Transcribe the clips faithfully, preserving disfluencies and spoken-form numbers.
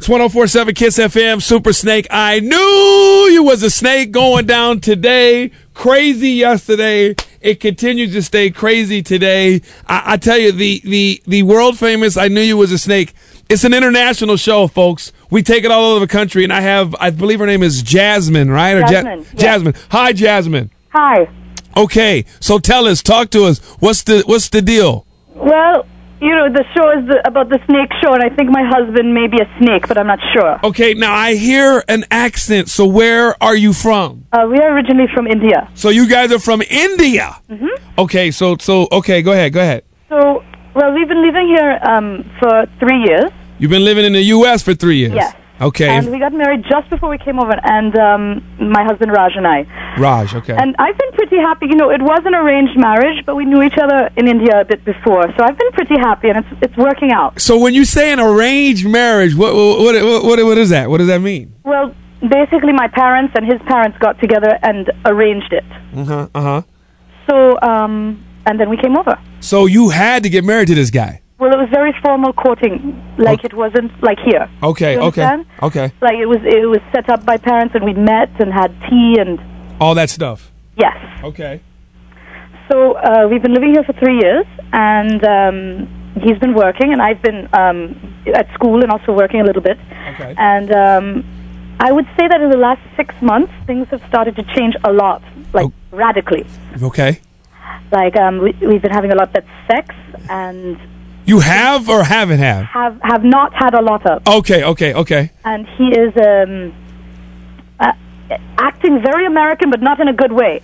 It's one oh four point seven Kiss F M, Super Snake. I knew you was a snake going down today. Crazy yesterday. It continues to stay crazy today. I, I tell you, the, the, the world famous I Knew You Was a Snake. It's an international show, folks. We take it all over the country, and I have, I believe her name is Jasmine, right? Or Jasmine. Ja- yeah. Jasmine. Hi, Jasmine. Hi. Okay, so tell us, talk to us. What's the what's the deal? Well, you know, the show is the, about the snake show, and I think my husband may be a snake, but I'm not sure. Okay, now I hear an accent. So where are you from? Uh, we are originally from India. So you guys are from India. Mm-hmm. Okay, so so okay, go ahead, go ahead. So, well, we've been living here um, for three years. You've been living in the U S for three years. Yes. Okay. And we got married just before we came over, and um, my husband Raj and I. Raj, okay. And I've been pretty happy. You know, it was an arranged marriage, but we knew each other in India a bit before, so I've been pretty happy, and it's it's working out. So when you say an arranged marriage, what what what what, what is that? What does that mean? Well, basically, my parents and his parents got together and arranged it. Uh huh. Uh huh. So, um, and then we came over. So you had to get married to this guy. Well, it was very formal courting, like Okay. it wasn't like here. Okay. You Okay. understand? Okay. Like it was, it was set up by parents, and we met and had tea and All that stuff. yes. Okay. So uh, we've been living here for three years, and um, he's been working, and I've been um, at school and also working a little bit. Okay. And um, I would say that in the last six months, things have started to change a lot, like Oh. radically. Okay. Like um, we, we've been having a lot of sex, and You have or haven't have? have have not had a lot of. Okay. Okay. Okay. And he is um, uh, acting very American, but not in a good way.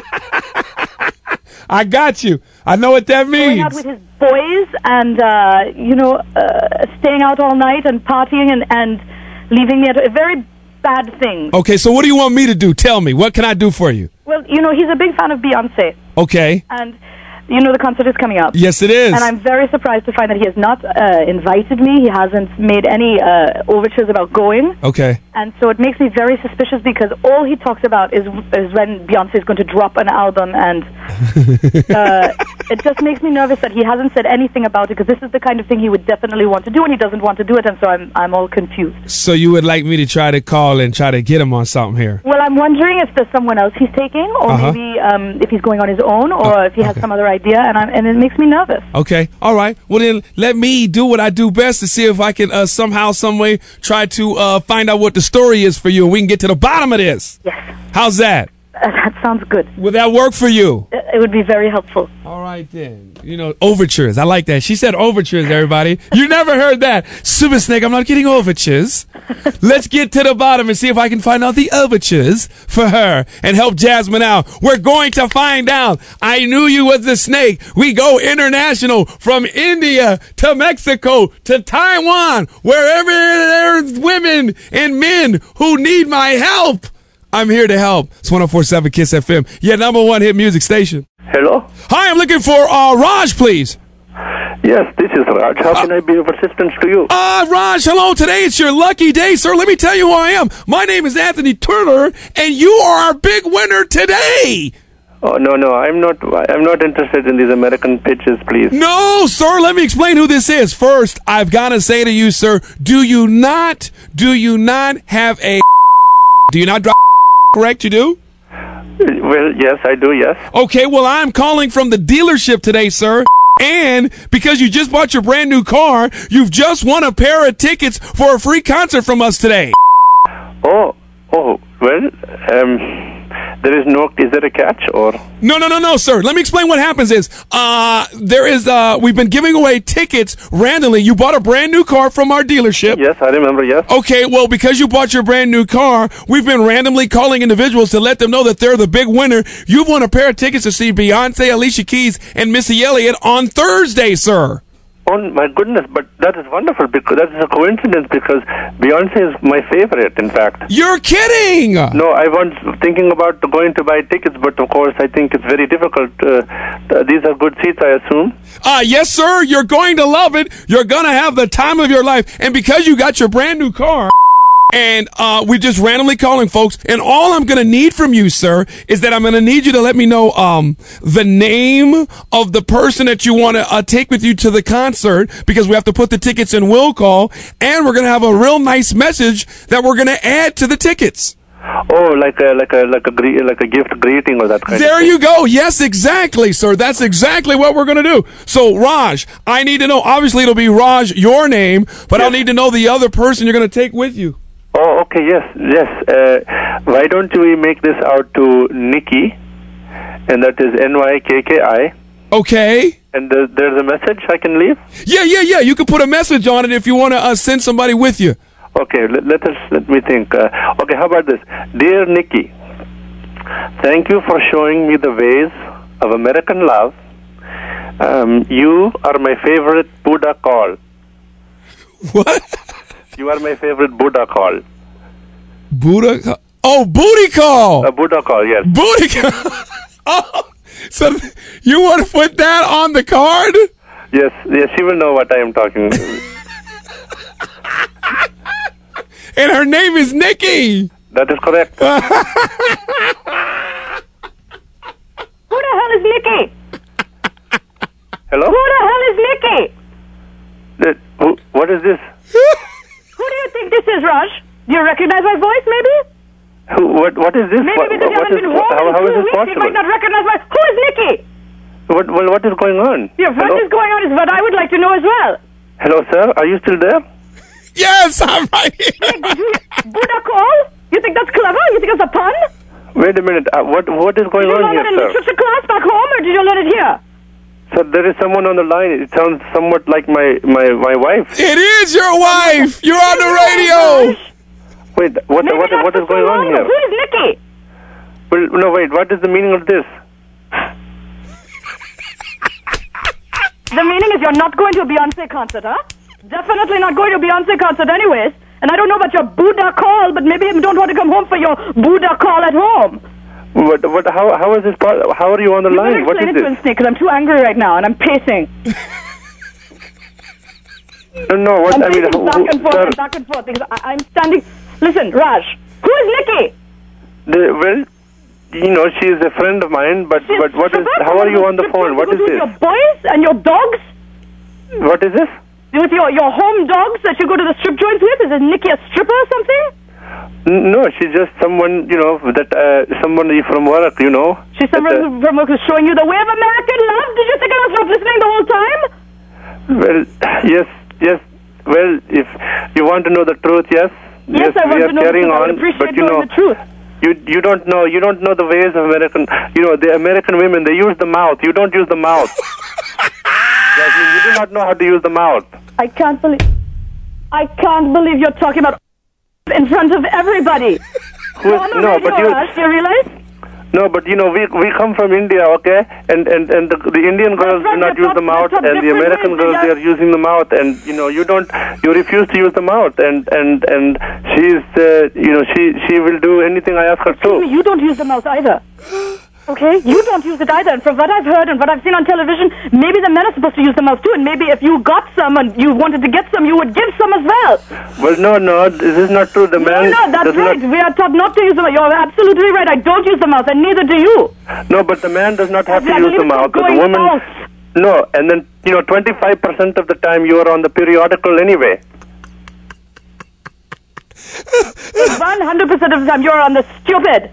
I got you. I know what that Going out means. with his boys and, uh, you know, uh, staying out all night and partying and, and leaving me at a very bad thing. Okay, so what do you want me to do? Tell me. What can I do for you? Well, you know, he's a big fan of Beyonce. Okay. And, you know, the concert is coming up. Yes, it is. And I'm very surprised to find that he has not uh, invited me. He hasn't made any uh, overtures about going. Okay. And so it makes me very suspicious because all he talks about is is when Beyonce is going to drop an album, and uh, it just makes me nervous that he hasn't said anything about it, because this is the kind of thing he would definitely want to do, and he doesn't want to do it, and so I'm I'm all confused. So you would like me to try to call and try to get him on something here? Well, I'm wondering if there's someone else he's taking, or Uh-huh. maybe um, if he's going on his own, or Oh, if he has okay. some other idea, and I'm, and it makes me nervous. Okay. All right. Well, then let me do what I do best to see if I can uh, somehow, some way try to uh, find out what the story is for you, and we can get to the bottom of this. Yes, How's that? uh, that sounds good. Would that work for you? Uh, It would be very helpful. All right, then. You know, overtures. I like that. She said overtures, everybody. You never heard that. Super Snake, I'm not getting overtures. Let's get to the bottom and see if I can find out the overtures for her and help Jasmine out. We're going to find out. I knew you was the snake. We go international from India to Mexico to Taiwan, wherever there's women and men who need my help. I'm here to help. It's one oh four point seven Kiss F M, your number one hit music station. Hello? Hi, I'm looking for uh, Raj, please. Yes, this is Raj. How can I be of assistance to you? Uh, Raj, hello. Today it's your lucky day, sir. Let me tell you who I am. My name is Anthony Turner, and you are our big winner today. Oh, no, no, I'm not I'm not interested in these American pitches, please. No, sir. Let me explain who this is. First, I've got to say to you, sir, do you not, do you not have a, do you not drive, correct? You do? Well, yes, I do, yes. Okay, well, I'm calling from the dealership today, sir. And because you just bought your brand new car, you've just won a pair of tickets for a free concert from us today. Oh, oh, well, um... There is no, is there a catch or? No, no, no, no, sir. Let me explain what happens is, uh, there is, uh, we've been giving away tickets randomly. You bought a brand new car from our dealership. Yes, I remember, yes. Okay, well, because you bought your brand new car, we've been randomly calling individuals to let them know that they're the big winner. You've won a pair of tickets to see Beyonce, Alicia Keys, and Missy Elliott on Thursday, sir. Oh, my goodness, but that is wonderful, because that is a coincidence, because Beyonce is my favorite, in fact. You're kidding! No, I was thinking about going to buy tickets, but of course I think it's very difficult. Uh, uh, these are good seats, I assume. Uh, yes, sir. You're going to love it. You're going to have the time of your life. And because you got your brand new car, And uh, we're just randomly calling folks. And all I'm going to need from you, sir, is that I'm going to need you to let me know um, the name of the person that you want to uh, take with you to the concert, because we have to put the tickets in will call. And we're going to have a real nice message that we're going to add to the tickets. Oh, like a like a like a gre- like a gift greeting or that kind there of thing. you go. Yes, exactly, sir. That's exactly what we're going to do. So, Raj, I need to know. Obviously, it'll be Raj, your name, but Yes. I'll need to know the other person you're going to take with you. Oh, okay, yes, yes. Uh, why don't we make this out to Nikki, and that is N Y K K I. Okay. And the, there's a message I can leave? Yeah, yeah, yeah. You can put a message on it if you want to uh, send somebody with you. Okay, let, let us let me think. Uh, okay, how about this? Dear Nikki, thank you for showing me the ways of American love. Um, you are my favorite Buddha call. What? You are my favorite Buddha call. Buddha call? Oh, booty call. A Buddha call, yes. Booty call. Oh, so you want to put that on the card? Yes, yes, she will know what I am talking about. And her name is Nikki. That is correct. Who the hell is Nikki? Hello? Who the hell is Nikki? Uh, who, what is this? Who do you think this is, Raj? Do you recognize my voice, maybe? Who, what, what is this? Maybe what, because you what haven't is, been home how, in how two is this weeks, you possible? might not recognize my... Who is Nikki? What, well, what is going on? Yeah, what Hello? is going on is what I would like to know as well. Hello, sir. Are you still there? Yes, I'm right here. Like, did you Buddha call? You think that's clever? You think it's a pun? Wait a minute. Uh, what What is going Did you on learn here, that in sir? literature class back home, or did you learn it here? Sir, there is someone on the line. It sounds somewhat like my, my, my wife. It is your wife. You're on the radio. Wait, what Maybe what not what for is going so on long, here? but who is Nikki? Well, no, wait. What is the meaning of this? The meaning is you're not going to a Beyonce concert, huh? Definitely not going to a Beyonce concert anyways. And I don't know about your Buddha call, but maybe you don't want to come home for your Buddha call at home. What what? How how is this? Part, how are you on the You line? better What explain is it to him, this? Snake, because I'm too angry right now, and I'm pacing. No, no. What I'm I mean, pacing who, back and forth sir, and back and forth because I, I'm standing... Listen, Raj, who is Nikki? the, well, you know, she is a friend of mine. But She's but what is? stripper How are you from on the strip phone? club What to is go to this? Your boys and your dogs? What is this? With your, your home dogs that you go to the strip joints with? Is this Nikki a stripper or something? N- No, she's just someone, you know, that uh, someone from work, you know. She's That, someone uh, from who's showing you the way of American love? Did you think I was not listening the whole time? Well, yes, yes. Well, if you want to know the truth, yes. Yes, I want we are to know the carrying truth. I would on, appreciate but you knowing know, the truth. you you don't know you don't know the ways of American. You know, the American women, they use the mouth. You don't use the mouth. Jasmine, you do not know how to use the mouth. I can't believe... I can't believe you're talking about in front of everybody. Who is, on the no, radio, but you Raj, do you realize? no, but you know, we we come from India, okay, and and and the, the Indian girls right, do not they're use the taught- mouth, they're taught and the different American ways, girls yeah. they are using the mouth, and you know, you don't, you refuse to use the mouth, and and and she's, uh, you know, she she will do anything I ask her to. You don't use the mouth either. Okay? You don't use it either. And from what I've heard and what I've seen on television, maybe the men are supposed to use the mouth too. And maybe if you got some and you wanted to get some, you would give some as well. Well, no, no, this is not true. The No, man no, that's does right. not. We are taught not to use the mouth. You're absolutely right. I don't use the mouth, and neither do you. No, but the man does not have to I use believe the it's mouth. But the going woman. out. No, and then you know, twenty-five percent of the time you are on the periodical anyway. one hundred percent of the time you're on the stupid.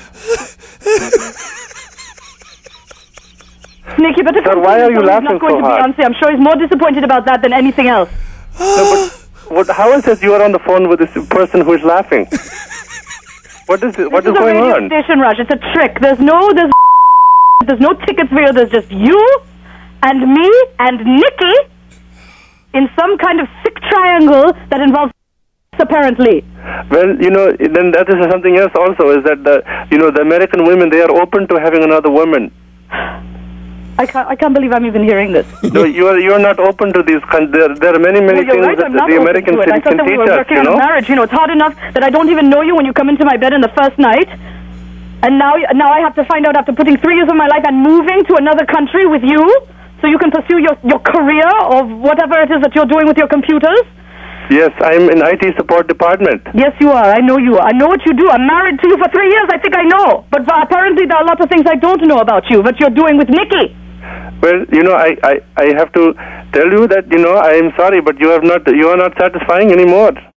Nikki, but if Sir, why are you he's laughing not going so to hard? Beyonce, I'm sure he's more disappointed about that than anything else. No, but what, how is it you are on the phone with this person who is laughing? What is it? What This is is a going radio on? station, Rush. It's a trick. There's no, there's, there's no tickets for you. There's just you and me and Nikki in some kind of sick triangle that involves apparently. Well, you know, then that is something else also. Is that the you know the American women, they are open to having another woman. I can't, I can't believe I'm even hearing this. No, you are you are not open to these. Con- there, there are many many No, you're things right, that I'm not the open Americans to it. I can, thought can that we teach were us. working You on a know. marriage. You know, it's hard enough that I don't even know you when you come into my bed in the first night. And now, now I have to find out after putting three years of my life and moving to another country with you so you can pursue your, your career or whatever it is that you're doing with your computers. Yes, I'm in I T support department. Yes, you are. I know you are. I know what you do. I'm married to you for three years. I think I know. But apparently there are a lot of things I don't know about you, what you're doing with Nikki. Well, you know, I, I, I have to tell you that, you know, I am sorry, but you have not, you are not satisfying anymore.